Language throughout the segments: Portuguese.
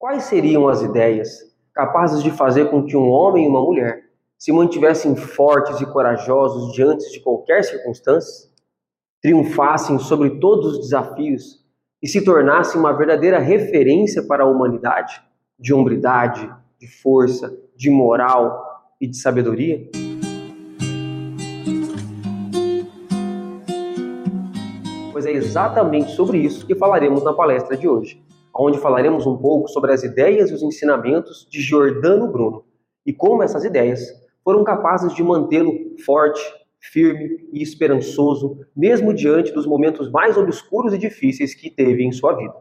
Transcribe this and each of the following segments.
Quais seriam as ideias capazes de fazer com que um homem e uma mulher se mantivessem fortes e corajosos diante de qualquer circunstância, triunfassem sobre todos os desafios e se tornassem uma verdadeira referência para a humanidade, de hombridade, de força, de moral e de sabedoria? Pois é exatamente sobre isso que falaremos na palestra de hoje, onde falaremos um pouco sobre as ideias e os ensinamentos de Giordano Bruno e como essas ideias foram capazes de mantê-lo forte, firme e esperançoso, mesmo diante dos momentos mais obscuros e difíceis que teve em sua vida.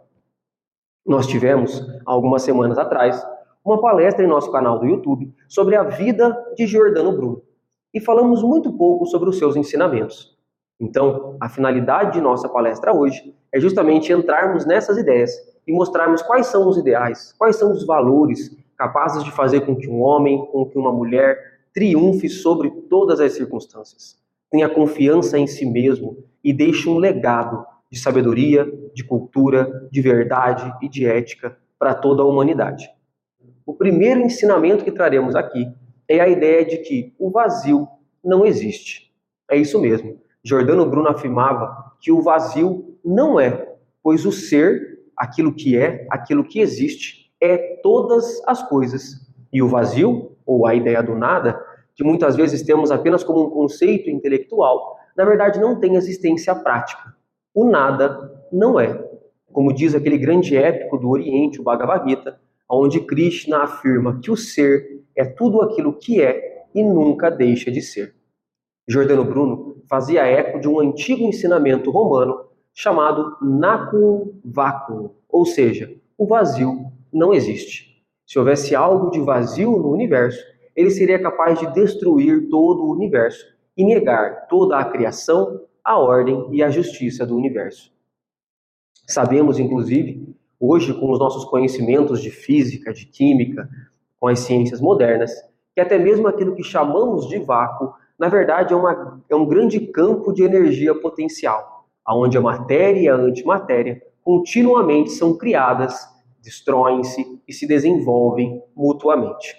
Nós tivemos, algumas semanas atrás, uma palestra em nosso canal do YouTube sobre a vida de Giordano Bruno e falamos muito pouco sobre os seus ensinamentos. Então, a finalidade de nossa palestra hoje é justamente entrarmos nessas ideias e mostrarmos quais são os ideais, quais são os valores capazes de fazer com que um homem, com que uma mulher triunfe sobre todas as circunstâncias, tenha confiança em si mesmo e deixe um legado de sabedoria, de cultura, de verdade e de ética para toda a humanidade. O primeiro ensinamento que traremos aqui é a ideia de que o vazio não existe. É isso mesmo. Giordano Bruno afirmava que o vazio não é, pois o ser, aquilo que existe, é todas as coisas. E o vazio, ou a ideia do nada, que muitas vezes temos apenas como um conceito intelectual, na verdade não tem existência prática. O nada não é. Como diz aquele grande épico do Oriente, o Bhagavad Gita, onde Krishna afirma que o ser é tudo aquilo que é e nunca deixa de ser. Giordano Bruno fazia eco de um antigo ensinamento romano chamado Nacum Vacuum, ou seja, o vazio não existe. Se houvesse algo de vazio no universo, ele seria capaz de destruir todo o universo e negar toda a criação, a ordem e a justiça do universo. Sabemos, inclusive, hoje, com os nossos conhecimentos de física, de química, com as ciências modernas, que até mesmo aquilo que chamamos de vácuo, na verdade, é um grande campo de energia potencial, onde a matéria e a antimatéria continuamente são criadas, destroem-se e se desenvolvem mutuamente.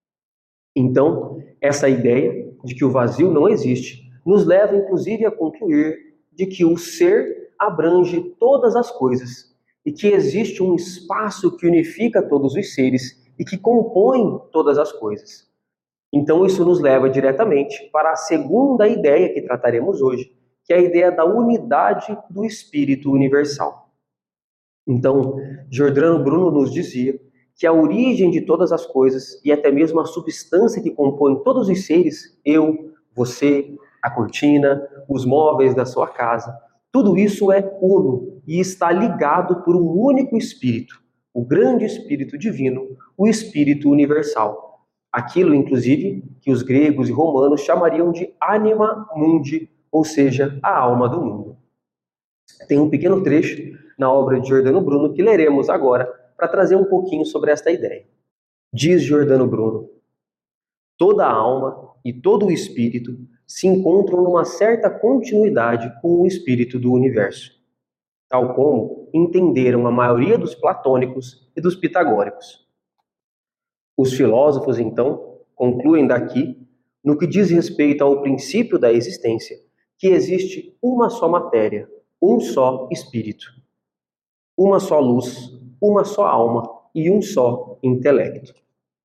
Então, essa ideia de que o vazio não existe nos leva, inclusive, a concluir de que o ser abrange todas as coisas e que existe um espaço que unifica todos os seres e que compõe todas as coisas. Então isso nos leva diretamente para a segunda ideia que trataremos hoje, que é a ideia da unidade do Espírito Universal. Então, Giordano Bruno nos dizia que a origem de todas as coisas e até mesmo a substância que compõe todos os seres, eu, você, a cortina, os móveis da sua casa, tudo isso é uno e está ligado por um único Espírito, o grande Espírito Divino, o Espírito Universal. Aquilo, inclusive, que os gregos e romanos chamariam de anima mundi, ou seja, a alma do mundo. Tem um pequeno trecho na obra de Giordano Bruno que leremos agora para trazer um pouquinho sobre esta ideia. Diz Giordano Bruno: toda a alma e todo o espírito se encontram numa certa continuidade com o espírito do universo, tal como entenderam a maioria dos platônicos e dos pitagóricos. Os filósofos, então, concluem daqui, no que diz respeito ao princípio da existência, que existe uma só matéria, um só espírito, uma só luz, uma só alma e um só intelecto.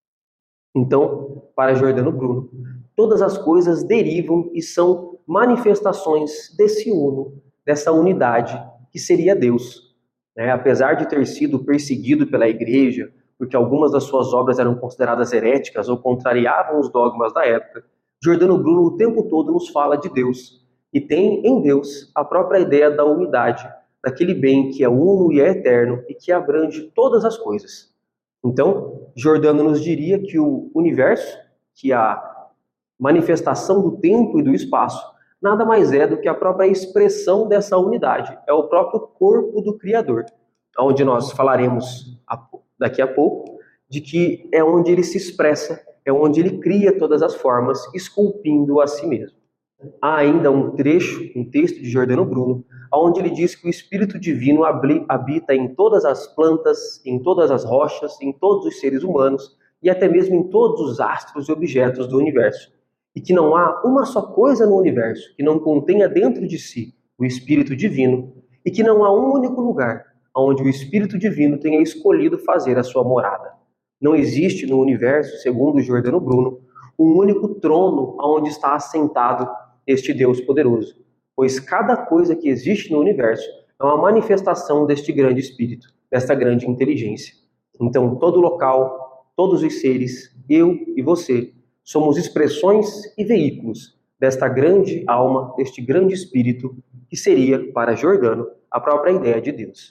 Então, para Giordano Bruno, todas as coisas derivam e são manifestações desse uno, dessa unidade que seria Deus. Apesar de ter sido perseguido pela igreja, porque algumas das suas obras eram consideradas heréticas ou contrariavam os dogmas da época, Giordano Bruno o tempo todo nos fala de Deus e tem em Deus a própria ideia da unidade, daquele bem que é uno e é eterno e que abrange todas as coisas. Então, Giordano nos diria que o universo, que a manifestação do tempo e do espaço, nada mais é do que a própria expressão dessa unidade, é o próprio corpo do Criador, onde nós falaremos daqui a pouco, de que é onde ele se expressa, é onde ele cria todas as formas, esculpindo a si mesmo. Há ainda um trecho, um texto de Giordano Bruno, onde ele diz que o Espírito Divino habita em todas as plantas, em todas as rochas, em todos os seres humanos e até mesmo em todos os astros e objetos do universo. E que não há uma só coisa no universo que não contenha dentro de si o Espírito Divino e que não há um único lugar onde o Espírito Divino tenha escolhido fazer a sua morada. Não existe no universo, segundo Giordano Bruno, um único trono onde está assentado este Deus poderoso, pois cada coisa que existe no universo é uma manifestação deste grande espírito, desta grande inteligência. Então, todo local, todos os seres, eu e você, somos expressões e veículos desta grande alma, deste grande espírito, que seria, para Giordano, a própria ideia de Deus.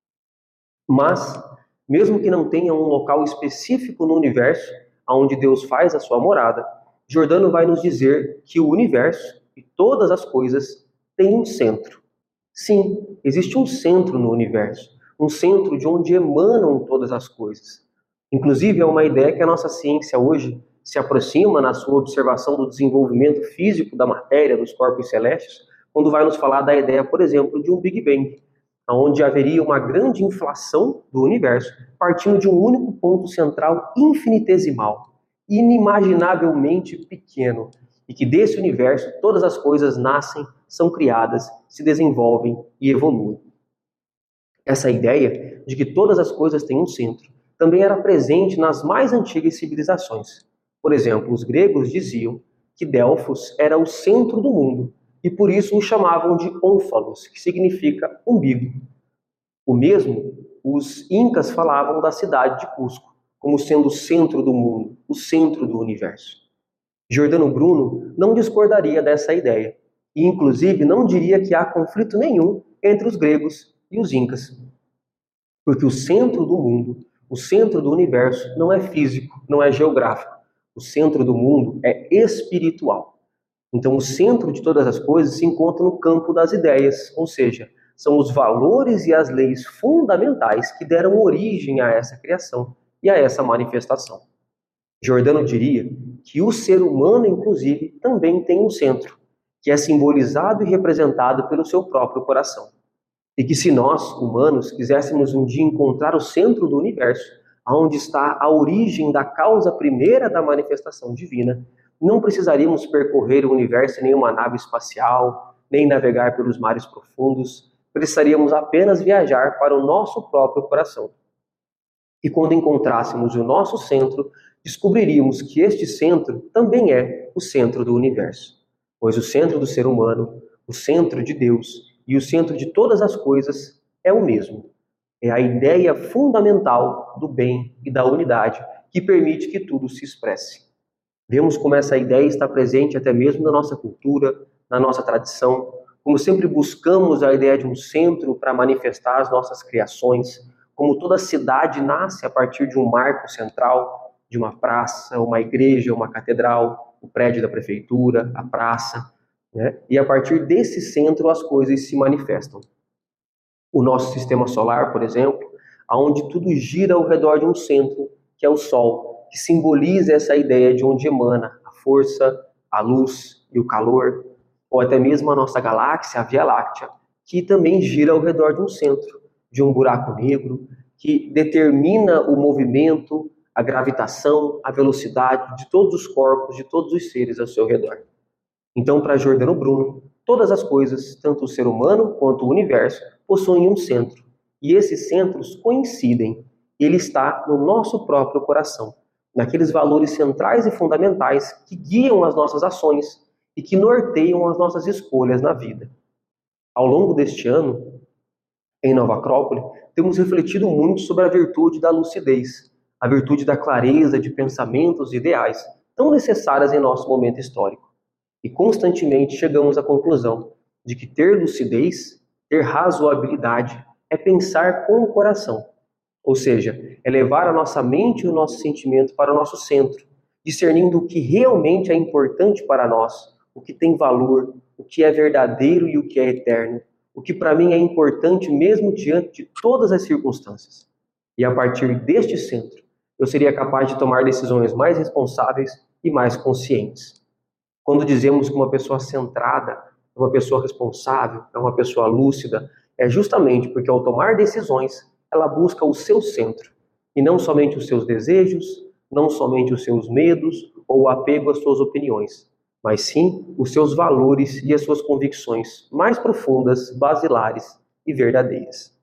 Mas, mesmo que não tenha um local específico no universo onde Deus faz a sua morada, Giordano vai nos dizer que o universo e todas as coisas têm um centro. Sim, existe um centro no universo, um centro de onde emanam todas as coisas. Inclusive, é uma ideia que a nossa ciência hoje se aproxima na sua observação do desenvolvimento físico da matéria, dos corpos celestes, quando vai nos falar da ideia, por exemplo, de um Big Bang, onde haveria uma grande inflação do universo, partindo de um único ponto central infinitesimal, inimaginavelmente pequeno, e que desse universo todas as coisas nascem, são criadas, se desenvolvem e evoluem. Essa ideia de que todas as coisas têm um centro também era presente nas mais antigas civilizações. Por exemplo, os gregos diziam que Delfos era o centro do mundo e por isso o chamavam de Ónfalos, que significa umbigo. O mesmo os incas falavam da cidade de Cusco como sendo o centro do mundo, o centro do universo. Giordano Bruno não discordaria dessa ideia e, inclusive, não diria que há conflito nenhum entre os gregos e os incas, porque o centro do mundo, o centro do universo, não é físico, não é geográfico. O centro do mundo é espiritual. Então, o centro de todas as coisas se encontra no campo das ideias, ou seja, são os valores e as leis fundamentais que deram origem a essa criação e a essa manifestação. Giordano diria que o ser humano, inclusive, também tem um centro, que é simbolizado e representado pelo seu próprio coração. E que se nós, humanos, quiséssemos um dia encontrar o centro do universo, onde está a origem da causa primeira da manifestação divina, não precisaríamos percorrer o universo em nenhuma nave espacial, nem navegar pelos mares profundos, precisaríamos apenas viajar para o nosso próprio coração. E quando encontrássemos o nosso centro, descobriríamos que este centro também é o centro do universo, pois o centro do ser humano, o centro de Deus e o centro de todas as coisas é o mesmo. É a ideia fundamental do bem e da unidade que permite que tudo se expresse. Vemos como essa ideia está presente até mesmo na nossa cultura, na nossa tradição, como sempre buscamos a ideia de um centro para manifestar as nossas criações, como toda cidade nasce a partir de um marco central, de uma praça, uma igreja, uma catedral, o prédio da prefeitura, a praça, né? E a partir desse centro as coisas se manifestam. O nosso sistema solar, por exemplo, onde tudo gira ao redor de um centro, que é o Sol, que simboliza essa ideia de onde emana a força, a luz e o calor, ou até mesmo a nossa galáxia, a Via Láctea, que também gira ao redor de um centro, de um buraco negro, que determina o movimento, a gravitação, a velocidade de todos os corpos, de todos os seres ao seu redor. Então, para Giordano Bruno, todas as coisas, tanto o ser humano quanto o universo, possuem um centro. E esses centros coincidem. Ele está no nosso próprio coração, naqueles valores centrais e fundamentais que guiam as nossas ações e que norteiam as nossas escolhas na vida. Ao longo deste ano, em Nova Acrópole, temos refletido muito sobre a virtude da lucidez, a virtude da clareza de pensamentos e ideais, tão necessárias em nosso momento histórico. E constantemente chegamos à conclusão de que ter lucidez, ter razoabilidade, é pensar com o coração. Ou seja, é levar a nossa mente e o nosso sentimento para o nosso centro, discernindo o que realmente é importante para nós, o que tem valor, o que é verdadeiro e o que é eterno, o que para mim é importante mesmo diante de todas as circunstâncias. E a partir deste centro, eu seria capaz de tomar decisões mais responsáveis e mais conscientes. Quando dizemos que uma pessoa centrada é uma pessoa responsável, é uma pessoa lúcida, é justamente porque ao tomar decisões, ela busca o seu centro, e não somente os seus desejos, não somente os seus medos ou o apego às suas opiniões, mas sim os seus valores e as suas convicções mais profundas, basilares e verdadeiras.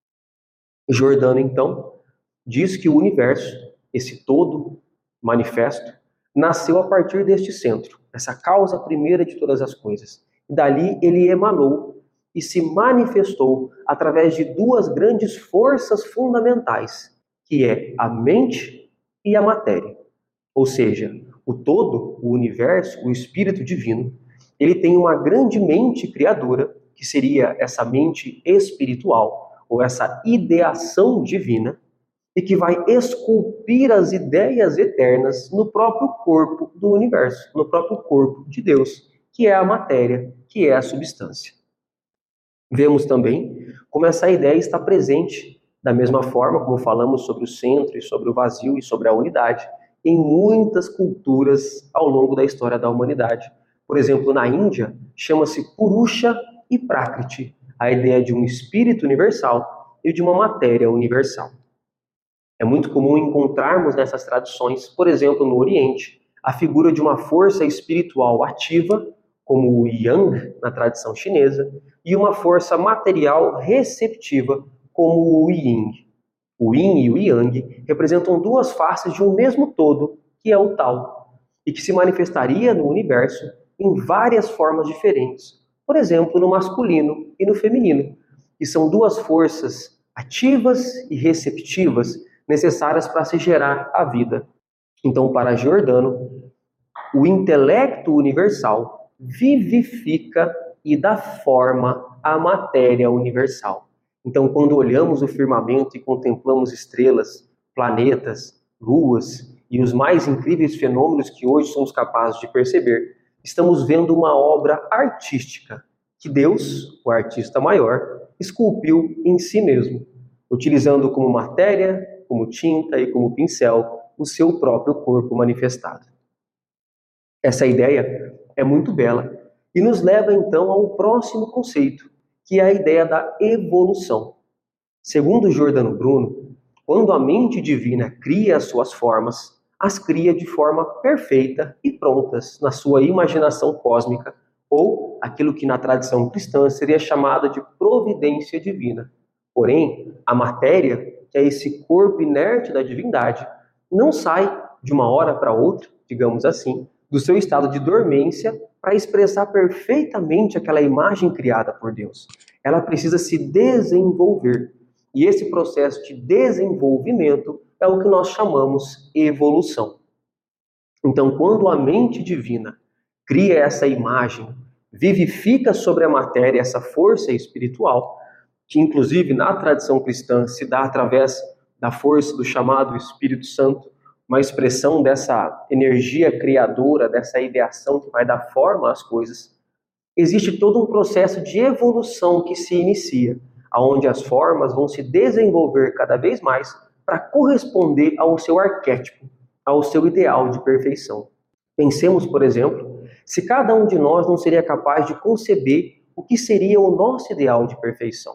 Giordano, então, diz que o universo, esse todo manifesto, nasceu a partir deste centro, essa causa primeira de todas as coisas. E dali ele emanou e se manifestou através de duas grandes forças fundamentais, que é a mente e a matéria. Ou seja, o todo, o universo, o espírito divino, ele tem uma grande mente criadora, que seria essa mente espiritual, ou essa ideação divina, e que vai esculpir as ideias eternas no próprio corpo do universo, no próprio corpo de Deus, que é a matéria, que é a substância. Vemos também como essa ideia está presente, da mesma forma como falamos sobre o centro e sobre o vazio e sobre a unidade, em muitas culturas ao longo da história da humanidade. Por exemplo, na Índia, chama-se Purusha e Prakriti, a ideia de um espírito universal e de uma matéria universal. É muito comum encontrarmos nessas tradições, por exemplo, no Oriente, a figura de uma força espiritual ativa, como o Yang, na tradição chinesa, e uma força material receptiva, como o Yin. O Yin e o Yang representam duas faces de um mesmo todo, que é o Tao, e que se manifestaria no universo em várias formas diferentes. Por exemplo, no masculino e no feminino, que são duas forças ativas e receptivas necessárias para se gerar a vida. Então, para Giordano, o intelecto universal vivifica e dá forma à matéria universal. Então, quando olhamos o firmamento e contemplamos estrelas, planetas, luas e os mais incríveis fenômenos que hoje somos capazes de perceber, estamos vendo uma obra artística que Deus, o artista maior, esculpiu em si mesmo, utilizando como matéria, como tinta e como pincel o seu próprio corpo manifestado. Essa ideia é muito bela e nos leva então ao próximo conceito, que é a ideia da evolução. Segundo Giordano Bruno, quando a mente divina cria as suas formas, as cria de forma perfeita e prontas na sua imaginação cósmica, ou aquilo que na tradição cristã seria chamada de providência divina. Porém, a matéria, que é esse corpo inerte da divindade, não sai de uma hora para outra, digamos assim, do seu estado de dormência para expressar perfeitamente aquela imagem criada por Deus. Ela precisa se desenvolver. E esse processo de desenvolvimento é o que nós chamamos evolução. Então, quando a mente divina cria essa imagem, vivifica sobre a matéria essa força espiritual, que inclusive na tradição cristã se dá através da força do chamado Espírito Santo, uma expressão dessa energia criadora, dessa ideação que vai dar forma às coisas, existe todo um processo de evolução que se inicia, onde as formas vão se desenvolver cada vez mais para corresponder ao seu arquétipo, ao seu ideal de perfeição. Pensemos, por exemplo, se cada um de nós não seria capaz de conceber o que seria o nosso ideal de perfeição.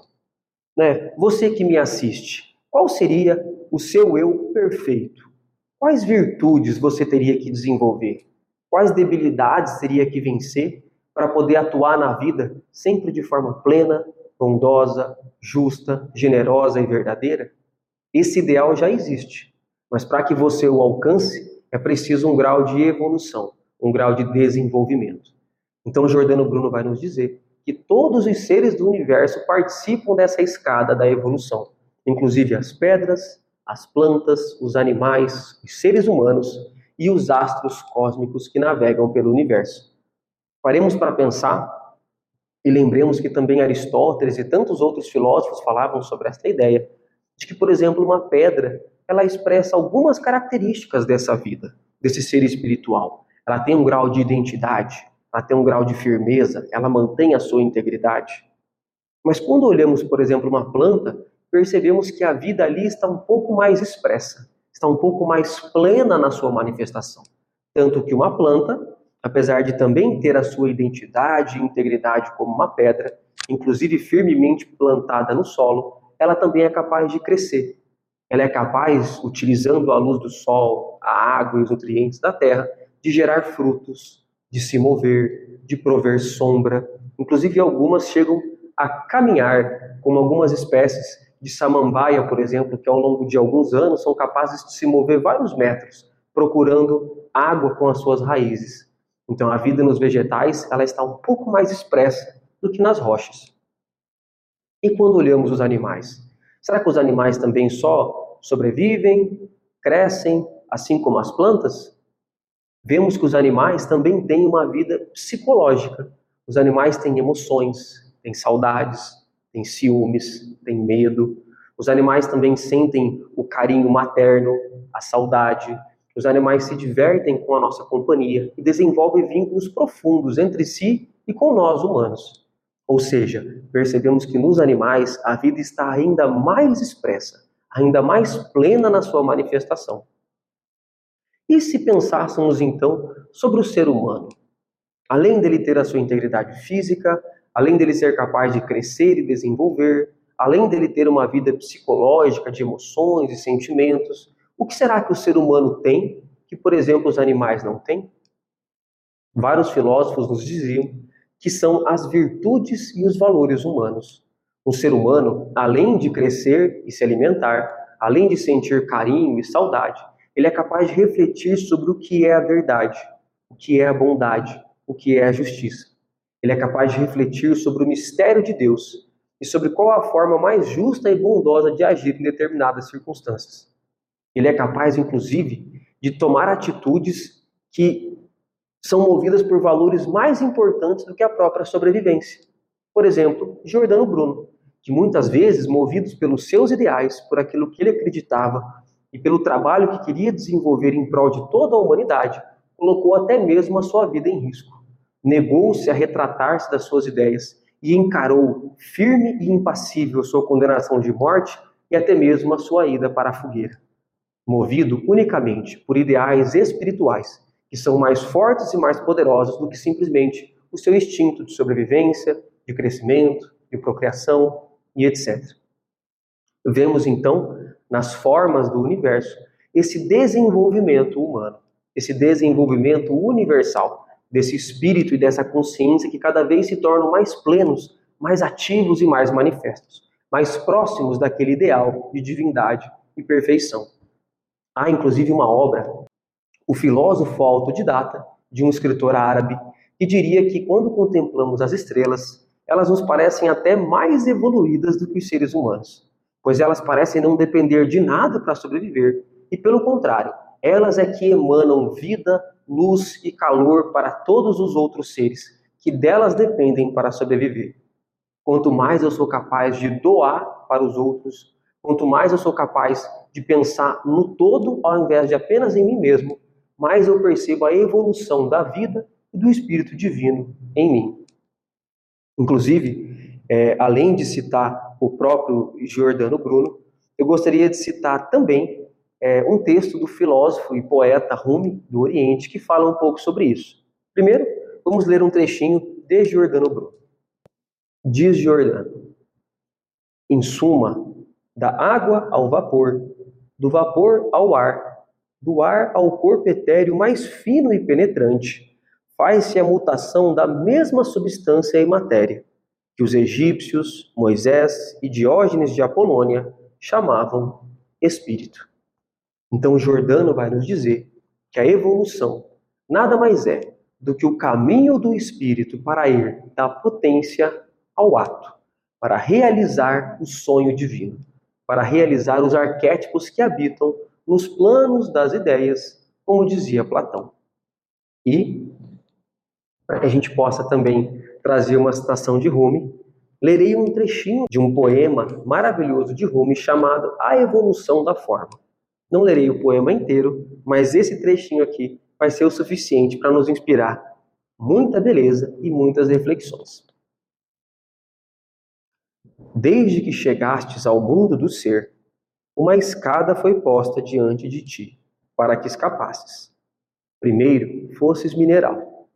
Você que me assiste, qual seria o seu eu perfeito? Quais virtudes você teria que desenvolver? Quais debilidades teria que vencer para poder atuar na vida sempre de forma plena, bondosa, justa, generosa e verdadeira? Esse ideal já existe, mas para que você o alcance, é preciso um grau de evolução, um grau de desenvolvimento. Então, Giordano Bruno vai nos dizer que todos os seres do universo participam dessa escada da evolução, inclusive as pedras, as plantas, os animais, os seres humanos e os astros cósmicos que navegam pelo universo. Paremos para pensar e lembremos que também Aristóteles e tantos outros filósofos falavam sobre esta ideia, de que, por exemplo, uma pedra, ela expressa algumas características dessa vida, desse ser espiritual. Ela tem um grau de identidade, ela tem um grau de firmeza, ela mantém a sua integridade. Mas quando olhamos, por exemplo, uma planta, percebemos que a vida ali está um pouco mais expressa, está um pouco mais plena na sua manifestação. Tanto que uma planta, apesar de também ter a sua identidade e integridade como uma pedra, inclusive firmemente plantada no solo, ela também é capaz de crescer. Ela é capaz, utilizando a luz do sol, a água e os nutrientes da terra, de gerar frutos, de se mover, de prover sombra. Inclusive, algumas chegam a caminhar, como algumas espécies de samambaia, por exemplo, que ao longo de alguns anos são capazes de se mover vários metros, procurando água com as suas raízes. Então, a vida nos vegetais ela está um pouco mais expressa do que nas rochas. E quando olhamos os animais? Será que os animais também só sobrevivem, crescem, assim como as plantas? Vemos que os animais também têm uma vida psicológica. Os animais têm emoções, têm saudades, têm ciúmes, têm medo. Os animais também sentem o carinho materno, a saudade. Os animais se divertem com a nossa companhia e desenvolvem vínculos profundos entre si e com nós humanos. Ou seja, percebemos que nos animais a vida está ainda mais expressa, ainda mais plena na sua manifestação. E se pensássemos então sobre o ser humano? Além dele ter a sua integridade física, além dele ser capaz de crescer e desenvolver, além dele ter uma vida psicológica de emoções e sentimentos, o que será que o ser humano tem que, por exemplo, os animais não têm? Vários filósofos nos diziam que são as virtudes e os valores humanos. Um ser humano, além de crescer e se alimentar, além de sentir carinho e saudade, ele é capaz de refletir sobre o que é a verdade, o que é a bondade, o que é a justiça. Ele é capaz de refletir sobre o mistério de Deus e sobre qual a forma mais justa e bondosa de agir em determinadas circunstâncias. Ele é capaz, inclusive, de tomar atitudes que são movidas por valores mais importantes do que a própria sobrevivência. Por exemplo, Giordano Bruno, que muitas vezes, movidos pelos seus ideais, por aquilo que ele acreditava e pelo trabalho que queria desenvolver em prol de toda a humanidade, colocou até mesmo a sua vida em risco. Negou-se a retratar-se das suas ideias e encarou firme e impassível sua condenação de morte e até mesmo a sua ida para a fogueira. Movido unicamente por ideais espirituais, que são mais fortes e mais poderosos do que simplesmente o seu instinto de sobrevivência, de crescimento, de procriação e etc. Vemos então, nas formas do universo, esse desenvolvimento humano, esse desenvolvimento universal, desse espírito e dessa consciência que cada vez se tornam mais plenos, mais ativos e mais manifestos, mais próximos daquele ideal de divindade e perfeição. Há inclusive uma obra, O Filósofo Autodidata, de um escritor árabe, que diria que quando contemplamos as estrelas, elas nos parecem até mais evoluídas do que os seres humanos, pois elas parecem não depender de nada para sobreviver, e pelo contrário, elas é que emanam vida, luz e calor para todos os outros seres, que delas dependem para sobreviver. Quanto mais eu sou capaz de doar para os outros, quanto mais eu sou capaz de pensar no todo ao invés de apenas em mim mesmo, mais eu percebo a evolução da vida e do Espírito Divino em mim. Inclusive, além de citar o próprio Giordano Bruno, eu gostaria de citar também um texto do filósofo e poeta Rumi, do Oriente, que fala um pouco sobre isso. Primeiro, vamos ler um trechinho de Giordano Bruno. Diz Giordano: em suma, da água ao vapor, do vapor ao ar, do ar ao corpo etéreo mais fino e penetrante, faz-se a mutação da mesma substância e matéria, que os egípcios, Moisés e Diógenes de Apolônia chamavam espírito. Então Giordano vai nos dizer que a evolução nada mais é do que o caminho do espírito para ir da potência ao ato, para realizar o sonho divino, para realizar os arquétipos que habitam nos planos das ideias, como dizia Platão. E, para que a gente possa também trazer uma citação de Rumi, lerei um trechinho de um poema maravilhoso de Rumi chamado A Evolução da Forma. Não lerei o poema inteiro, mas esse trechinho aqui vai ser o suficiente para nos inspirar muita beleza e muitas reflexões. Desde que chegastes ao mundo do ser, uma escada foi posta diante de ti, para que escapasses. Primeiro, fosses mineral,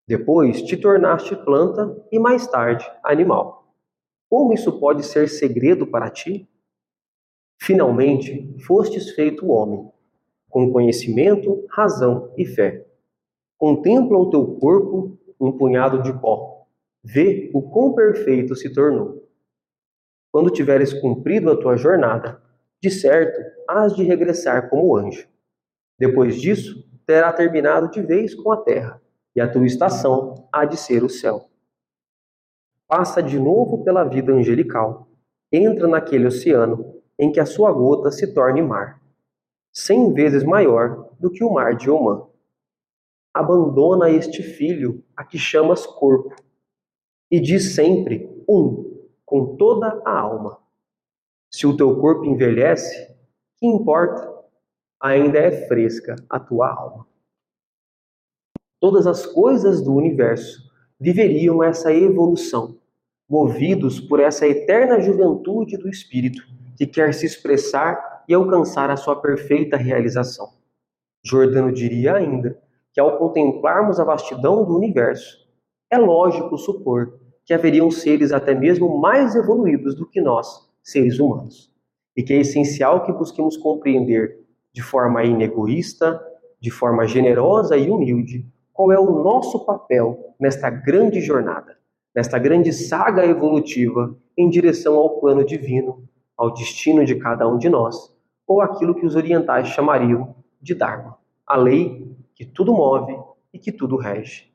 Depois te tornaste planta e mais tarde animal. Como isso pode ser segredo para ti? Finalmente fostes feito homem, com conhecimento, razão e fé. Contempla o teu corpo, um punhado de pó. Vê o quão perfeito se tornou. Quando tiveres cumprido a tua jornada, de certo hás de regressar como anjo. Depois disso, terá terminado de vez com a terra, e a tua estação há de ser o céu. Passa de novo pela vida angelical, entra naquele oceano em que a sua gota se torne mar, 100 vezes maior do que o mar de Omã. Abandona este filho a que chamas corpo, e diz sempre com toda a alma. Se o teu corpo envelhece, que importa? Ainda é fresca a tua alma. Todas as coisas do universo viveriam essa evolução, movidos por essa eterna juventude do espírito que quer se expressar e alcançar a sua perfeita realização. Giordano diria ainda que ao contemplarmos a vastidão do universo, é lógico supor que haveriam seres até mesmo mais evoluídos do que nós, seres humanos, e que é essencial que busquemos compreender de forma inegoísta, de forma generosa e humilde, qual é o nosso papel nesta grande jornada, nesta grande saga evolutiva em direção ao plano divino, ao destino de cada um de nós, ou aquilo que os orientais chamariam de Dharma, a lei que tudo move e que tudo rege.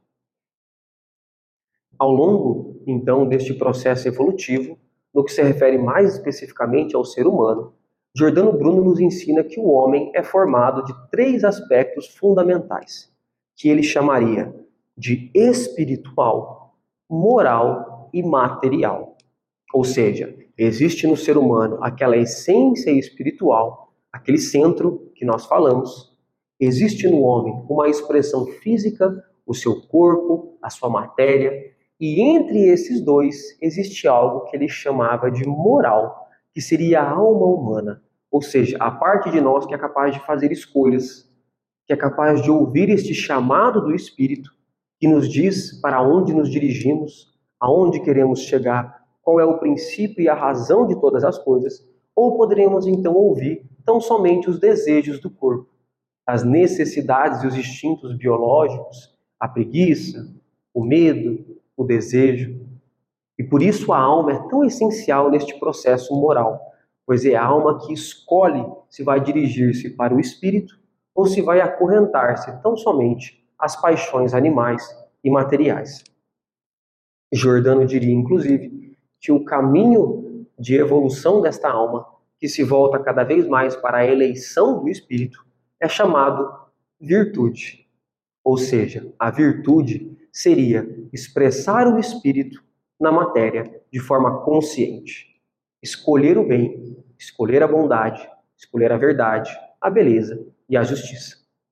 Ao longo, então, deste processo evolutivo, no que se refere mais especificamente ao ser humano, Giordano Bruno nos ensina que o homem é formado de 3 aspectos fundamentais, que ele chamaria de espiritual, moral e material. Ou seja, existe no ser humano aquela essência espiritual, aquele centro que nós falamos. Existe no homem uma expressão física, o seu corpo, a sua matéria, e entre esses dois existe algo que ele chamava de moral, que seria a alma humana, ou seja, a parte de nós que é capaz de fazer escolhas, que é capaz de ouvir este chamado do Espírito, que nos diz para onde nos dirigimos, aonde queremos chegar, qual é o princípio e a razão de todas as coisas, ou poderemos então ouvir tão somente os desejos do corpo, as necessidades e os instintos biológicos, a preguiça, o medo, o desejo. E por isso a alma é tão essencial neste processo moral, pois é a alma que escolhe se vai dirigir-se para o espírito ou se vai acorrentar-se tão somente às paixões animais e materiais. Giordano diria, inclusive, que o caminho de evolução desta alma, que se volta cada vez mais para a eleição do espírito, é chamado virtude. Ou seja, a virtude seria expressar o espírito na matéria de forma consciente. Escolher o bem, escolher a bondade, escolher a verdade, a beleza e a justiça.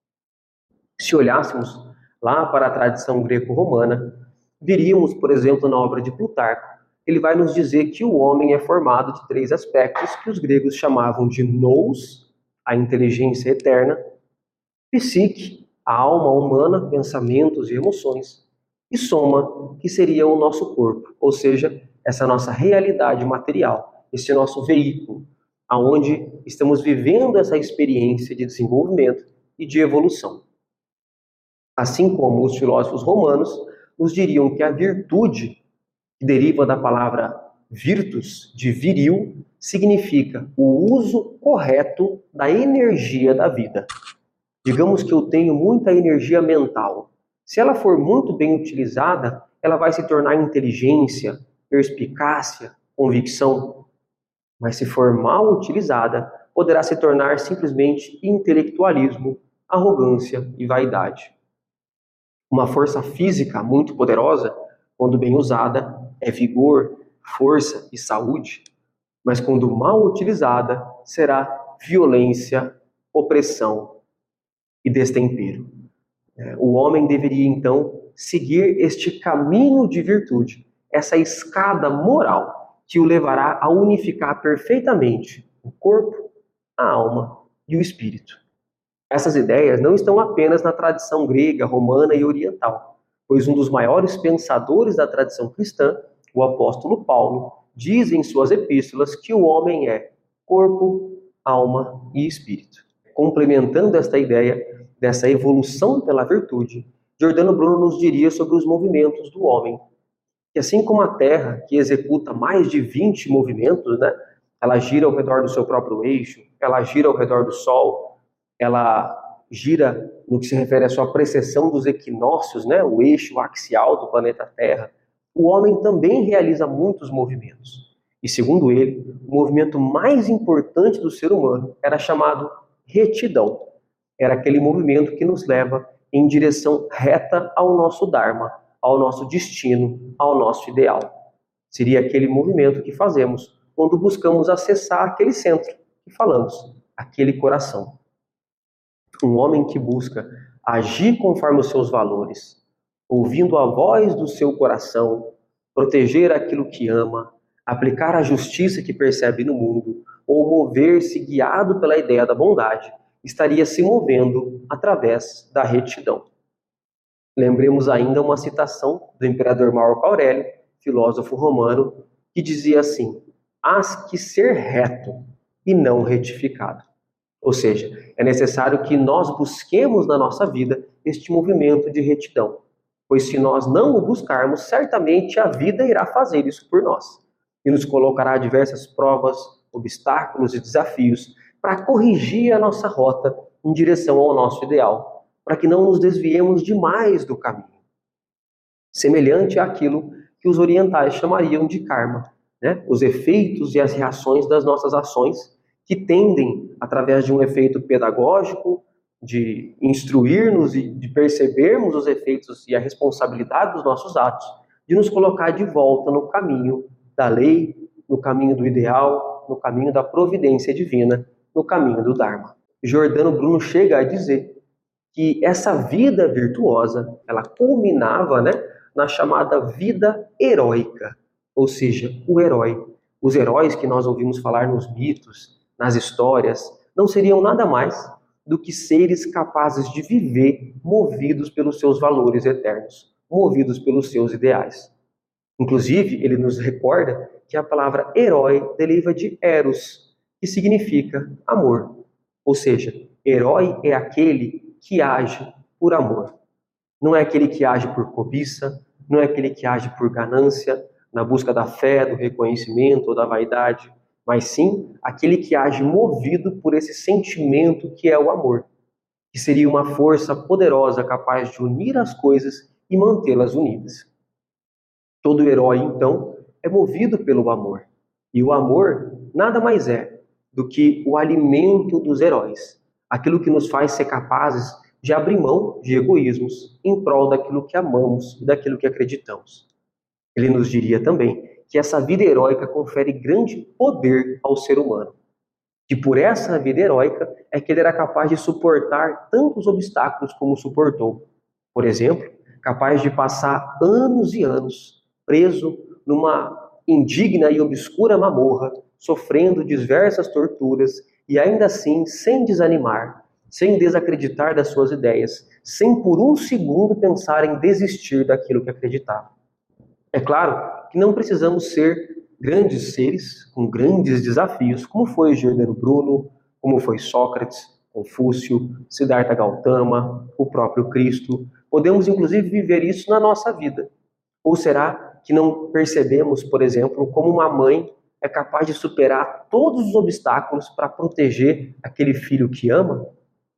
Se olhássemos lá para a tradição greco-romana, veríamos, por exemplo, na obra de Plutarco, ele vai nos dizer que o homem é formado de 3 aspectos que os gregos chamavam de nous, a inteligência eterna, psique, a alma humana, pensamentos e emoções, e soma, que seria o nosso corpo, ou seja, essa nossa realidade material, esse nosso veículo, aonde estamos vivendo essa experiência de desenvolvimento e de evolução. Assim como os filósofos romanos nos diriam que a virtude, que deriva da palavra virtus, de viril, significa o uso correto da energia da vida. Digamos que eu tenho muita energia mental. Se ela for muito bem utilizada, ela vai se tornar inteligência, perspicácia, convicção. Mas se for mal utilizada, poderá se tornar simplesmente intelectualismo, arrogância e vaidade. Uma força física muito poderosa, quando bem usada, é vigor, força e saúde, mas quando mal utilizada, será violência, opressão e destempero. O homem deveria, então, seguir este caminho de virtude, essa escada moral que o levará a unificar perfeitamente o corpo, a alma e o espírito. Essas ideias não estão apenas na tradição grega, romana e oriental, pois um dos maiores pensadores da tradição cristã, o apóstolo Paulo, diz em suas epístolas que o homem é corpo, alma e espírito. Complementando esta ideia dessa evolução pela virtude, Giordano Bruno nos diria sobre os movimentos do homem. Que assim como a Terra, que executa mais de 20 movimentos, né? Ela gira ao redor do seu próprio eixo, ela gira ao redor do Sol, ela gira no que se refere à sua precessão dos equinócios, né? O eixo axial do planeta Terra. O homem também realiza muitos movimentos. E segundo ele, o movimento mais importante do ser humano era chamado retidão. Era aquele movimento que nos leva em direção reta ao nosso Dharma, ao nosso destino, ao nosso ideal. Seria aquele movimento que fazemos quando buscamos acessar aquele centro que falamos, aquele coração. Um homem que busca agir conforme os seus valores, ouvindo a voz do seu coração, proteger aquilo que ama, aplicar a justiça que percebe no mundo, ou mover-se guiado pela ideia da bondade, estaria se movendo através da retidão. Lembremos ainda uma citação do imperador Marco Aurélio, filósofo romano, que dizia assim: hás que ser reto e não retificado. Ou seja, é necessário que nós busquemos na nossa vida este movimento de retidão, pois se nós não o buscarmos, certamente a vida irá fazer isso por nós e nos colocará diversas provas, obstáculos e desafios para corrigir a nossa rota em direção ao nosso ideal, para que não nos desviemos demais do caminho. Semelhante àquilo que os orientais chamariam de karma, né? Os efeitos e as reações das nossas ações, que tendem, através de um efeito pedagógico, de instruir-nos e de percebermos os efeitos e a responsabilidade dos nossos atos, de nos colocar de volta no caminho da lei, no caminho do ideal, no caminho da providência divina, no caminho do Dharma. Giordano Bruno chega a dizer que essa vida virtuosa, ela culminava, né, na chamada vida heróica, ou seja, o herói. Os heróis que nós ouvimos falar nos mitos, nas histórias, não seriam nada mais do que seres capazes de viver movidos pelos seus valores eternos, movidos pelos seus ideais. Inclusive, ele nos recorda que a palavra herói deriva de eros, que significa amor. Ou seja, herói é aquele que age por amor. Não é aquele que age por cobiça, não é aquele que age por ganância, na busca da fé, do reconhecimento ou da vaidade, mas sim aquele que age movido por esse sentimento que é o amor, que seria uma força poderosa capaz de unir as coisas e mantê-las unidas. Todo herói, então, é movido pelo amor. E o amor nada mais é do que o alimento dos heróis, aquilo que nos faz ser capazes de abrir mão de egoísmos em prol daquilo que amamos e daquilo que acreditamos. Ele nos diria também que essa vida heróica confere grande poder ao ser humano, que por essa vida heróica é que ele era capaz de suportar tantos obstáculos como suportou. Por exemplo, capaz de passar anos e anos preso numa indigna e obscura mamorra, sofrendo diversas torturas e ainda assim sem desanimar, sem desacreditar das suas ideias, sem por um segundo pensar em desistir daquilo que acreditava. É claro que não precisamos ser grandes seres com grandes desafios, como foi Giordano Bruno, como foi Sócrates, Confúcio, Siddhartha Gautama, o próprio Cristo. Podemos inclusive viver isso na nossa vida. Ou será que não percebemos, por exemplo, como uma mãe é capaz de superar todos os obstáculos para proteger aquele filho que ama?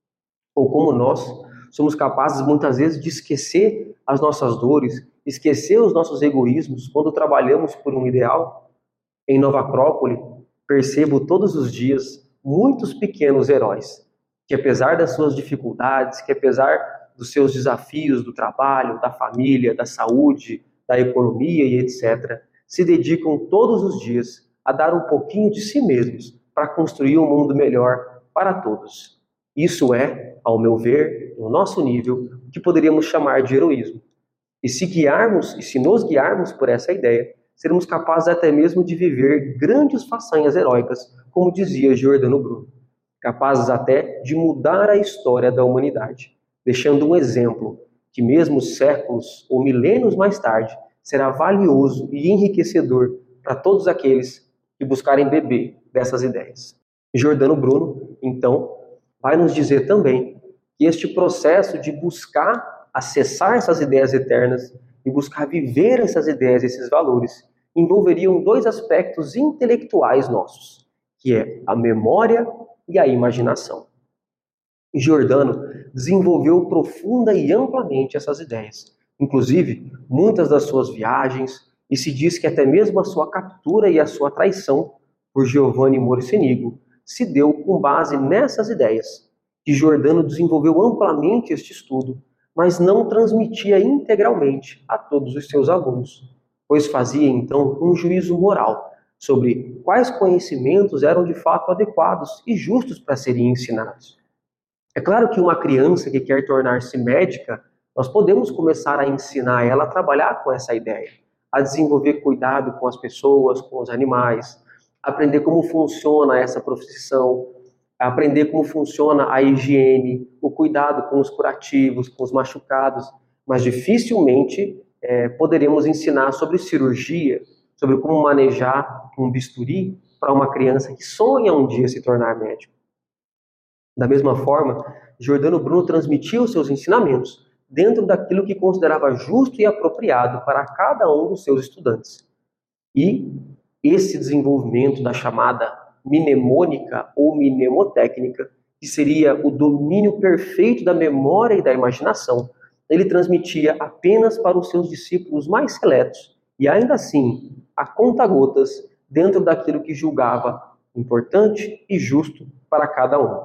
Ou como nós somos capazes muitas vezes de esquecer as nossas dores, esquecer os nossos egoísmos quando trabalhamos por um ideal? Em Nova Acrópole, percebo todos os dias muitos pequenos heróis, que apesar das suas dificuldades, que apesar dos seus desafios do trabalho, da família, da saúde, da economia e etc., se dedicam todos os dias a dar um pouquinho de si mesmos para construir um mundo melhor para todos. Isso é, ao meu ver, no nosso nível, o que poderíamos chamar de heroísmo. E se nos guiarmos por essa ideia, seremos capazes até mesmo de viver grandes façanhas heróicas, como dizia Giordano Bruno, capazes até de mudar a história da humanidade, deixando um exemplo que mesmo séculos ou milênios mais tarde será valioso e enriquecedor para todos aqueles que buscarem beber dessas ideias. Giordano Bruno, então, vai nos dizer também que este processo de buscar acessar essas ideias eternas e buscar viver essas ideias, esses valores, envolveriam dois aspectos intelectuais nossos, que é a memória e a imaginação. Giordano desenvolveu profunda e amplamente essas ideias, inclusive muitas das suas viagens, e se diz que até mesmo a sua captura e a sua traição por Giovanni Mocenigo se deu com base nessas ideias, que Giordano desenvolveu amplamente este estudo, mas não transmitia integralmente a todos os seus alunos, pois fazia então um juízo moral sobre quais conhecimentos eram de fato adequados e justos para serem ensinados. É claro que uma criança que quer tornar-se médica, nós podemos começar a ensinar ela a trabalhar com essa ideia, a desenvolver cuidado com as pessoas, com os animais, aprender como funciona essa profissão, aprender como funciona a higiene, o cuidado com os curativos, com os machucados, mas dificilmente poderemos ensinar sobre cirurgia, sobre como manejar um bisturi para uma criança que sonha um dia se tornar médico. Da mesma forma, Giordano Bruno transmitia os seus ensinamentos dentro daquilo que considerava justo e apropriado para cada um dos seus estudantes. E esse desenvolvimento da chamada mnemônica ou mnemotécnica, que seria o domínio perfeito da memória e da imaginação, ele transmitia apenas para os seus discípulos mais seletos, e ainda assim, a conta-gotas, dentro daquilo que julgava importante e justo para cada um.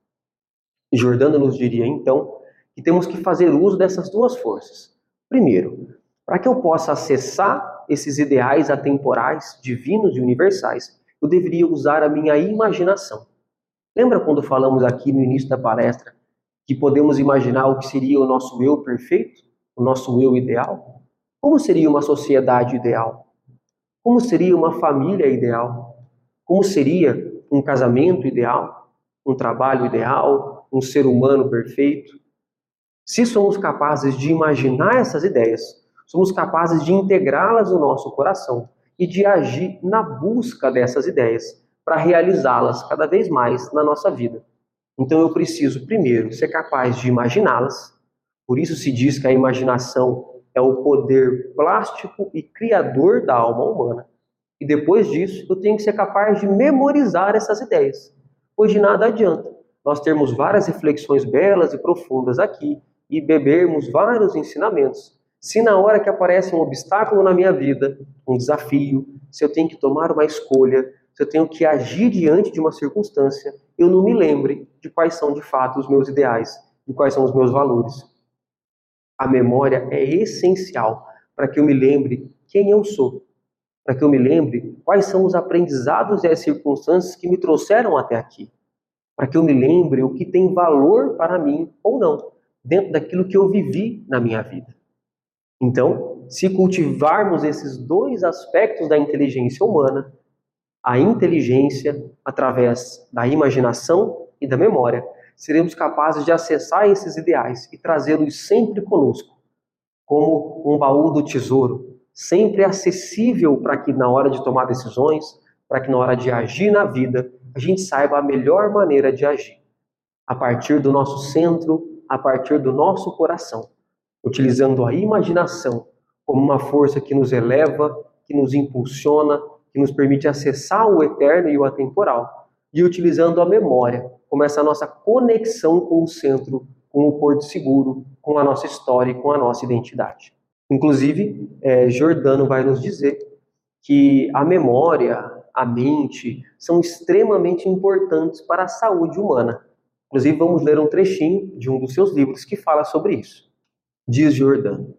Giordano nos diria, então, que temos que fazer uso dessas duas forças. Primeiro, para que eu possa acessar esses ideais atemporais, divinos e universais, eu deveria usar a minha imaginação. Lembra quando falamos aqui no início da palestra que podemos imaginar o que seria o nosso eu perfeito, o nosso eu ideal? Como seria uma sociedade ideal? Como seria uma família ideal? Como seria um casamento ideal? Um trabalho ideal? Um ser humano perfeito? Se somos capazes de imaginar essas ideias, somos capazes de integrá-las no nosso coração e de agir na busca dessas ideias para realizá-las cada vez mais na nossa vida. Então eu preciso, primeiro, ser capaz de imaginá-las. Por isso se diz que a imaginação é o poder plástico e criador da alma humana. E depois disso, eu tenho que ser capaz de memorizar essas ideias, pois de nada adianta nós termos várias reflexões belas e profundas aqui e bebermos vários ensinamentos, se na hora que aparece um obstáculo na minha vida, um desafio, se eu tenho que tomar uma escolha, se eu tenho que agir diante de uma circunstância, eu não me lembre de quais são de fato os meus ideais, de quais são os meus valores. A memória é essencial para que eu me lembre quem eu sou, para que eu me lembre quais são os aprendizados e as circunstâncias que me trouxeram até aqui, para que eu me lembre o que tem valor para mim ou não, dentro daquilo que eu vivi na minha vida. Então, se cultivarmos esses dois aspectos da inteligência humana, a inteligência através da imaginação e da memória, seremos capazes de acessar esses ideais e trazê-los sempre conosco, como um baú do tesouro, sempre acessível para que na hora de tomar decisões, para que na hora de agir na vida, a gente saiba a melhor maneira de agir, a partir do nosso centro, a partir do nosso coração, utilizando a imaginação como uma força que nos eleva, que nos impulsiona, que nos permite acessar o eterno e o atemporal, e utilizando a memória como essa nossa conexão com o centro, com o porto seguro, com a nossa história e com a nossa identidade. Inclusive, Giordano vai nos dizer que a memória, a mente, são extremamente importantes para a saúde humana. Inclusive, vamos ler um trechinho de um dos seus livros que fala sobre isso. Diz Giordano: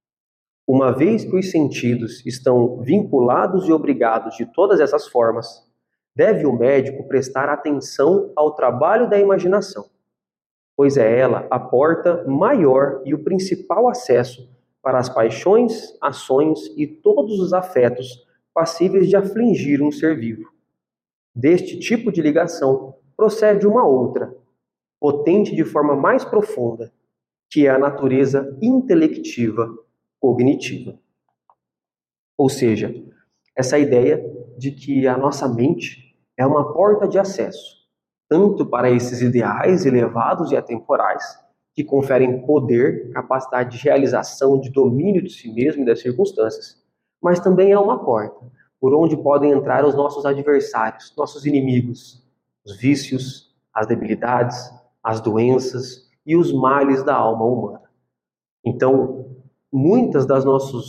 uma vez que os sentidos estão vinculados e obrigados de todas essas formas, deve o médico prestar atenção ao trabalho da imaginação, pois é ela a porta maior e o principal acesso para as paixões, ações e todos os afetos passíveis de afligir um ser vivo. Deste tipo de ligação procede uma outra, potente de forma mais profunda, que é a natureza intelectiva cognitiva. Ou seja, essa ideia de que a nossa mente é uma porta de acesso, tanto para esses ideais elevados e atemporais, que conferem poder, capacidade de realização, de domínio de si mesmo e das circunstâncias, mas também é uma porta por onde podem entrar os nossos adversários, nossos inimigos, os vícios, as debilidades, as doenças e os males da alma humana. Então, muitas das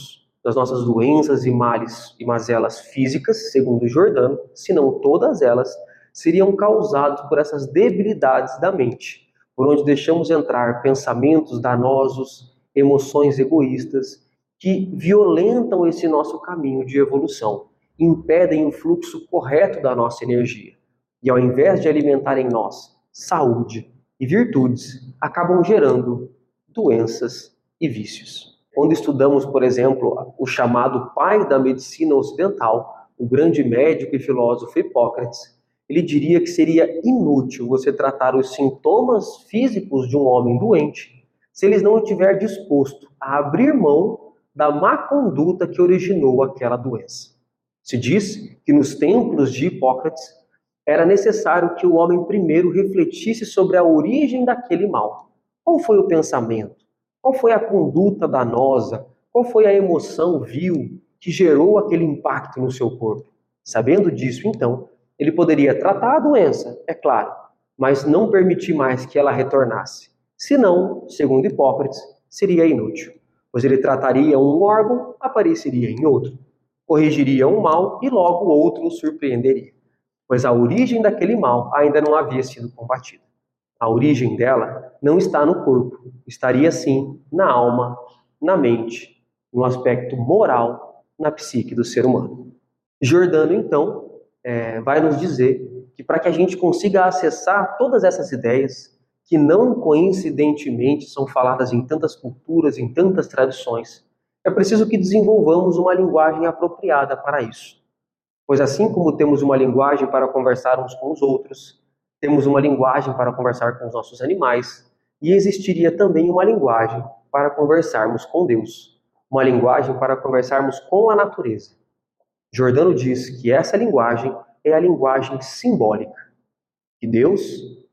nossas doenças e males e mazelas físicas, segundo Giordano, se não todas elas, seriam causadas por essas debilidades da mente, por onde deixamos entrar pensamentos danosos, emoções egoístas, que violentam esse nosso caminho de evolução, impedem o fluxo correto da nossa energia. E ao invés de alimentar em nós saúde e virtudes, acabam gerando doenças e vícios. Quando estudamos, por exemplo, o chamado pai da medicina ocidental, o grande médico e filósofo Hipócrates, ele diria que seria inútil você tratar os sintomas físicos de um homem doente se ele não estiver disposto a abrir mão da má conduta que originou aquela doença. Se diz que nos templos de Hipócrates era necessário que o homem primeiro refletisse sobre a origem daquele mal. Qual foi o pensamento? Qual foi a conduta danosa? Qual foi a emoção vil que gerou aquele impacto no seu corpo? Sabendo disso, então, ele poderia tratar a doença, é claro, mas não permitir mais que ela retornasse. Senão, segundo Hipócrates, seria inútil, pois ele trataria um órgão, apareceria em outro, corrigiria um mal e logo o outro o surpreenderia, pois a origem daquele mal ainda não havia sido combatida. A origem dela não está no corpo, estaria sim na alma, na mente, no aspecto moral, na psique do ser humano. Giordano, então, vai nos dizer que para que a gente consiga acessar todas essas ideias, que não coincidentemente são faladas em tantas culturas, em tantas tradições, é preciso que desenvolvamos uma linguagem apropriada para isso. Pois assim como temos uma linguagem para conversar uns com os outros, temos uma linguagem para conversar com os nossos animais, e existiria também uma linguagem para conversarmos com Deus, uma linguagem para conversarmos com a natureza. Giordano diz que essa linguagem é a linguagem simbólica, que Deus,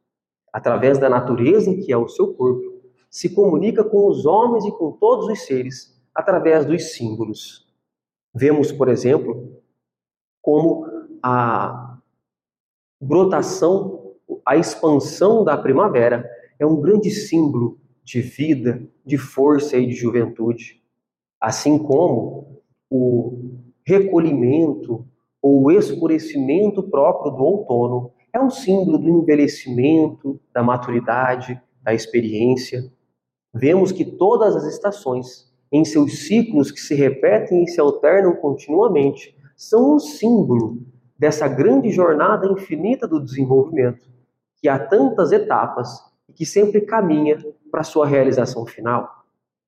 através da natureza que é o seu corpo, se comunica com os homens e com todos os seres através dos símbolos. Vemos, por exemplo, como a brotação, a expansão da primavera é um grande símbolo de vida, de força e de juventude, assim como o recolhimento ou o escurecimento próprio do outono é um símbolo do envelhecimento, da maturidade, da experiência. Vemos que todas as estações, em seus ciclos que se repetem e se alternam continuamente, são um símbolo dessa grande jornada infinita do desenvolvimento, que há tantas etapas e que sempre caminha para a sua realização final.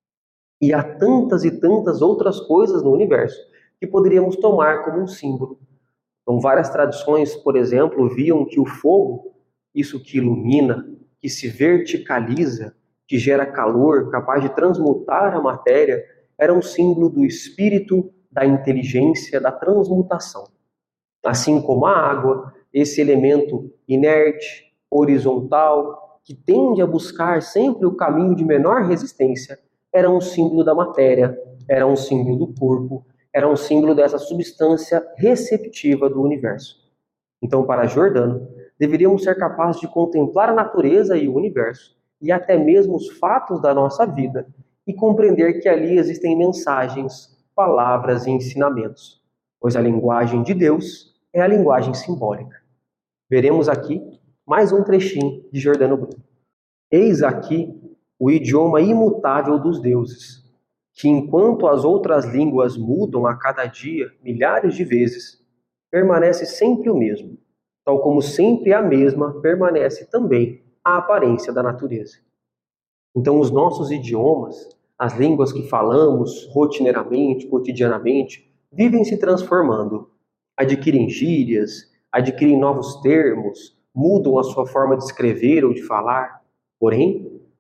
E há tantas e tantas outras coisas no universo que poderíamos tomar como um símbolo. Então, várias tradições, por exemplo, viam que o fogo, isso que ilumina, que se verticaliza, que gera calor, capaz de transmutar a matéria, era um símbolo do espírito, da inteligência, da transmutação. Assim como a água, esse elemento inerte, horizontal, que tende a buscar sempre o caminho de menor resistência, era um símbolo da matéria, era um símbolo do corpo, era um símbolo dessa substância receptiva do universo. Então, para Giordano, deveríamos ser capazes de contemplar a natureza e o universo, e até mesmo os fatos da nossa vida, e compreender que ali existem mensagens, palavras e ensinamentos, pois a linguagem de Deus é a linguagem simbólica. Veremos aqui mais um trechinho de Giordano Bruno. Eis aqui o idioma imutável dos deuses, que enquanto as outras línguas mudam a cada dia milhares de vezes, permanece sempre o mesmo, tal como sempre a mesma permanece também a aparência da natureza. Então, os nossos idiomas, as línguas que falamos rotineiramente, cotidianamente, vivem se transformando, adquirem gírias, adquirem novos termos, mudam a sua forma de escrever ou de falar. Porém,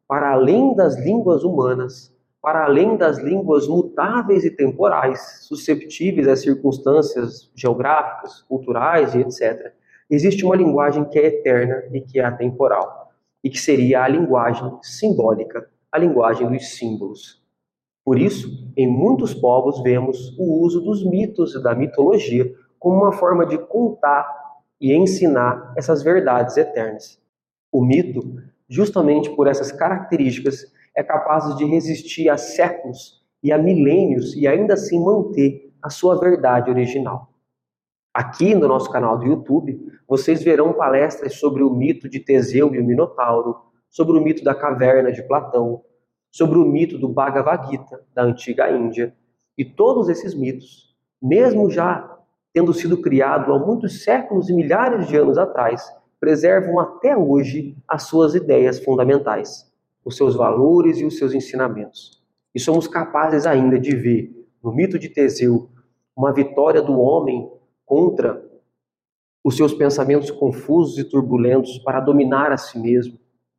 para além das línguas humanas, para além das línguas mutáveis e temporais, susceptíveis às circunstâncias geográficas, culturais e etc., existe uma linguagem que é eterna e que é atemporal, e que seria a linguagem simbólica, a linguagem dos símbolos. Por isso, em muitos povos vemos o uso dos mitos e da mitologia como uma forma de contar e ensinar essas verdades eternas. O mito, justamente por essas características, é capaz de resistir a séculos e a milênios e ainda assim manter a sua verdade original. Aqui no nosso canal do YouTube, vocês verão palestras sobre o mito de Teseu e o Minotauro, sobre o mito da caverna de Platão, sobre o mito do Bhagavad Gita, da antiga Índia. E todos esses mitos, mesmo já tendo sido criados há muitos séculos e milhares de anos atrás, preservam até hoje as suas ideias fundamentais, os seus valores e os seus ensinamentos. E somos capazes ainda de ver no mito de Teseu uma vitória do homem contra os seus pensamentos confusos e turbulentos para dominar a si mesmo.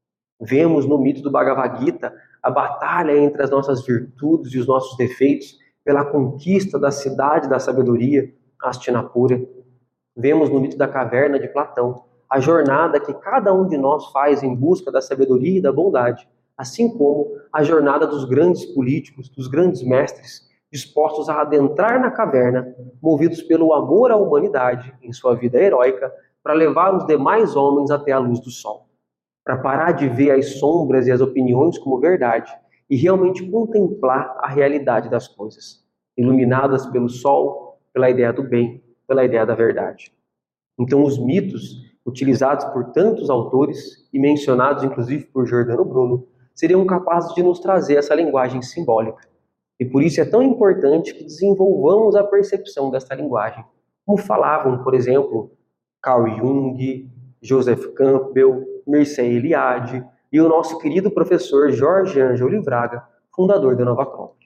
Vemos no mito do Bhagavad Gita a batalha entre as nossas virtudes e os nossos defeitos pela conquista da cidade da sabedoria, Hastinapura. Vemos no mito da caverna de Platão a jornada que cada um de nós faz em busca da sabedoria e da bondade, assim como a jornada dos grandes políticos, dos grandes mestres, dispostos a adentrar na caverna, movidos pelo amor à humanidade em sua vida heróica, para levar os demais homens até a luz do sol, para parar de ver as sombras e as opiniões como verdade e realmente contemplar a realidade das coisas, iluminadas pelo sol, pela ideia do bem, pela ideia da verdade. Então, os mitos, utilizados por tantos autores e mencionados inclusive por Giordano Bruno, seriam capazes de nos trazer essa linguagem simbólica. E por isso é tão importante que desenvolvamos a percepção dessa linguagem. Como falavam, por exemplo, Carl Jung, Joseph Campbell, Mircea Eliade e o nosso querido professor Jorge Ângelo Livraga, fundador da Nova Crônica.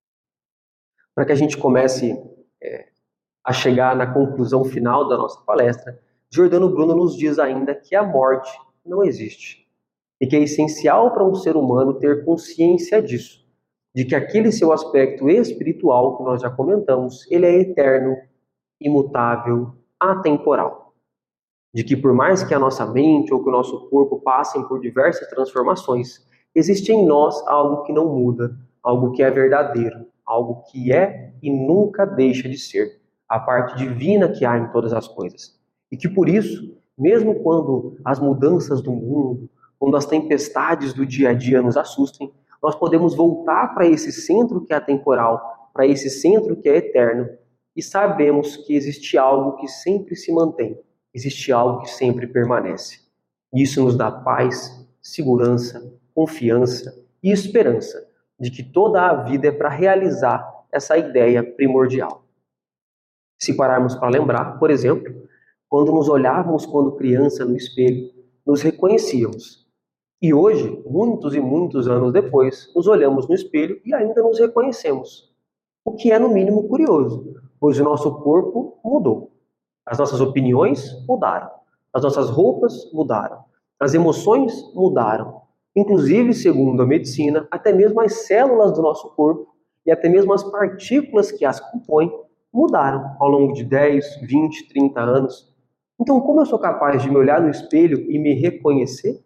Para que a gente comece a chegar na conclusão final da nossa palestra, Giordano Bruno nos diz ainda que a morte não existe e que é essencial para um ser humano ter consciência disso, de que aquele seu aspecto espiritual que nós já comentamos, ele é eterno, imutável, atemporal. De que por mais que a nossa mente ou que o nosso corpo passem por diversas transformações, existe em nós algo que não muda, algo que é verdadeiro, algo que é e nunca deixa de ser, a parte divina que há em todas as coisas. E que por isso, mesmo quando as mudanças do mundo, quando as tempestades do dia a dia nos assustem, nós podemos voltar para esse centro que é atemporal, para esse centro que é eterno, e sabemos que existe algo que sempre se mantém, existe algo que sempre permanece. Isso nos dá paz, segurança, confiança e esperança de que toda a vida é para realizar essa ideia primordial. Se pararmos para lembrar, por exemplo, quando nos olhávamos quando criança no espelho, nos reconhecíamos. E hoje, muitos e muitos anos depois, nos olhamos no espelho e ainda nos reconhecemos. O que é, no mínimo, curioso, pois o nosso corpo mudou. As nossas opiniões mudaram. As nossas roupas mudaram. As emoções mudaram. Inclusive, segundo a medicina, até mesmo as células do nosso corpo e até mesmo as partículas que as compõem mudaram ao longo de 10, 20, 30 anos. Então, como eu sou capaz de me olhar no espelho e me reconhecer?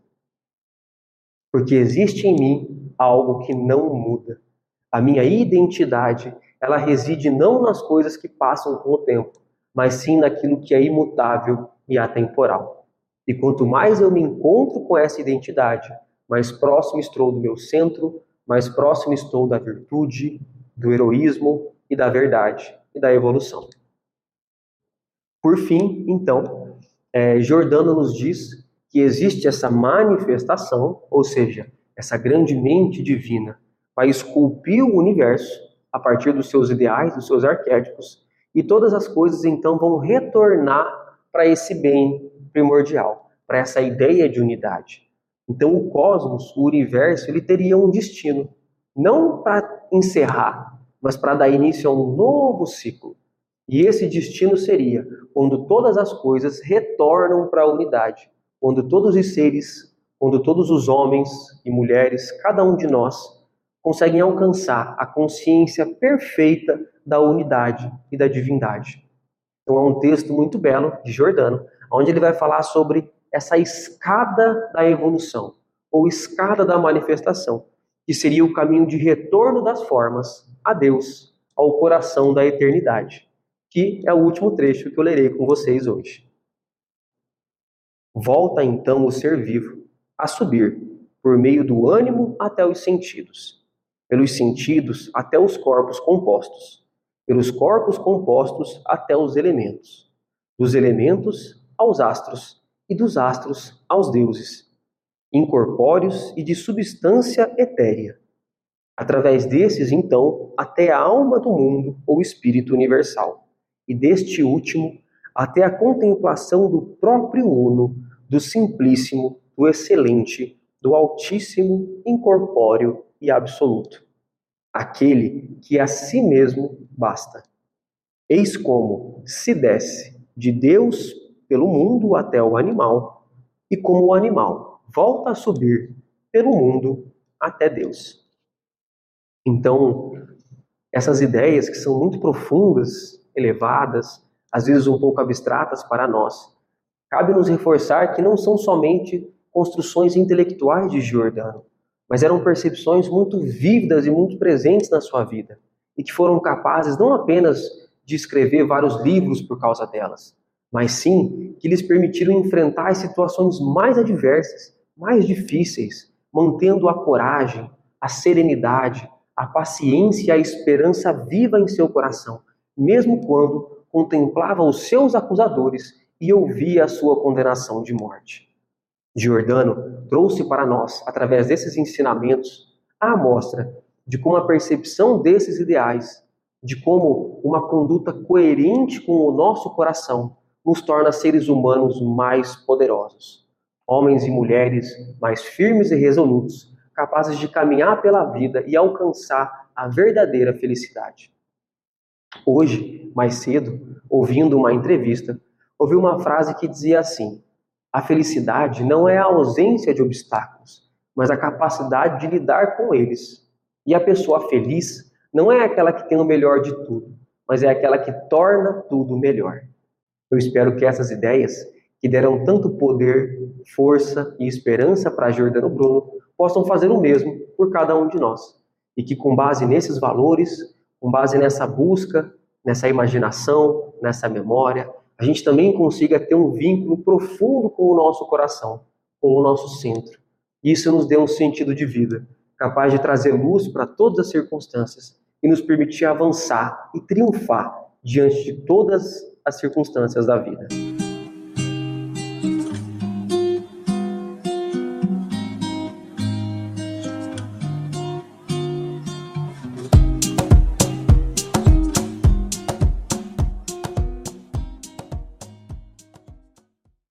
Porque existe em mim algo que não muda. A minha identidade, ela reside não nas coisas que passam com o tempo, mas sim naquilo que é imutável e atemporal. E quanto mais eu me encontro com essa identidade, mais próximo estou do meu centro, mais próximo estou da virtude, do heroísmo e da verdade e da evolução. Por fim, então, Giordano nos diz que existe essa manifestação, ou seja, essa grande mente divina vai esculpir o universo a partir dos seus ideais, dos seus arquétipos, e todas as coisas então vão retornar para esse bem primordial, para essa ideia de unidade. Então o cosmos, o universo, ele teria um destino, não para encerrar, mas para dar início a um novo ciclo. E esse destino seria quando todas as coisas retornam para a unidade, quando todos os seres quando todos os homens e mulheres, cada um de nós, conseguem alcançar a consciência perfeita da unidade e da divindade. Então é um texto muito belo de Giordano, onde ele vai falar sobre essa escada da evolução, ou escada da manifestação, que seria o caminho de retorno das formas a Deus, ao coração da eternidade, que é o último trecho que eu lerei com vocês hoje. Volta então o ser vivo a subir, por meio do ânimo até os sentidos, pelos sentidos até os corpos compostos, pelos corpos compostos até os elementos, dos elementos aos astros e dos astros aos deuses, incorpóreos e de substância etérea. Através desses, então, até a alma do mundo ou espírito universal, e deste último até a contemplação do próprio uno, do simplíssimo, do excelente, do altíssimo, incorpóreo e absoluto. Aquele que a si mesmo basta. Eis como se desce de Deus pelo mundo até o animal, e como o animal volta a subir pelo mundo até Deus. Então, essas ideias que são muito profundas, elevadas, às vezes um pouco abstratas para nós, cabe nos reforçar que não são somente construções intelectuais de Giordano, mas eram percepções muito vívidas e muito presentes na sua vida, e que foram capazes não apenas de escrever vários livros por causa delas, mas sim que lhes permitiram enfrentar as situações mais adversas, mais difíceis, mantendo a coragem, a serenidade, a paciência e a esperança viva em seu coração, mesmo quando contemplava os seus acusadores e ouvia a sua condenação de morte. Giordano trouxe para nós, através desses ensinamentos, a amostra de como a percepção desses ideais, de como uma conduta coerente com o nosso coração, nos torna seres humanos mais poderosos, homens e mulheres mais firmes e resolutos, capazes de caminhar pela vida e alcançar a verdadeira felicidade. Hoje, mais cedo, ouvindo uma entrevista, ouvi uma frase que dizia assim: a felicidade não é a ausência de obstáculos, mas a capacidade de lidar com eles. E a pessoa feliz não é aquela que tem o melhor de tudo, mas é aquela que torna tudo melhor. Eu espero que essas ideias, que deram tanto poder, força e esperança para Giordano Bruno, possam fazer o mesmo por cada um de nós. E que com base nesses valores, com base nessa busca, nessa imaginação, nessa memória, a gente também consiga ter um vínculo profundo com o nosso coração, com o nosso centro. E isso nos dê um sentido de vida, capaz de trazer luz para todas as circunstâncias e nos permitir avançar e triunfar diante de todas as circunstâncias da vida.